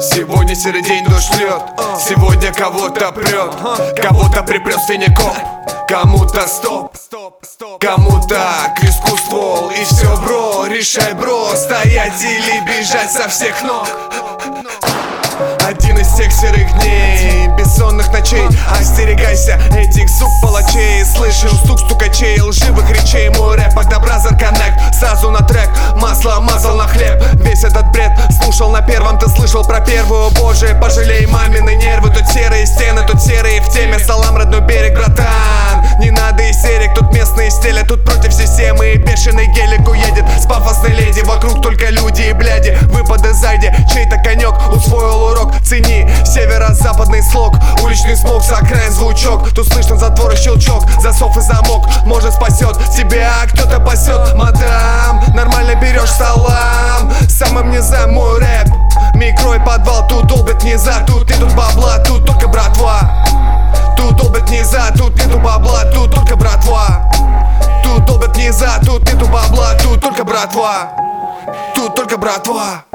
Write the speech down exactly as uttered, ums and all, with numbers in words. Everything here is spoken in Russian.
Сегодня серый день, дождь льет. Сегодня кого-то прет, кого-то припрет синяком, кому-то стоп, кому-то к виску ствол. И все, бро, решай, бро, стоять или бежать со всех ног. Один из тех серых дней, бессонных ночей. Остерегайся этих сук палачей. Слышим стук стукачей, лживых речей. Мой рэп, когда бразер коннект, сразу на трек. Масло мазал на хлеб, весь этот бред слушал на первом. Ты слышал про первую, боже, пожалей мамины нервы. Тут серые стены, тут серые в теме. Салам, родной берег, братан. Не надо истерик, тут местные стеля. Тут против системы, бешеный гелик уедет с пафосной леди. Вокруг только люди и бляди, выпады сзади. Чей-то конек усвоил урок. Цени северо-западный слог, уличный смог, с окраин звучок. Тут слышно затвор и щелчок, засов и замок. Может спасет тебя, кто-то пасет. Мадам, нормально берешь салам. Самым низам мой рэп, микро и подвал. Тут долбят низа, тут нету бабла, тут только братва. Тут долбят низа, тут нету бабла, тут только братва. Тут долбят низа, тут нету бабла, тут только братва. Тут только братва.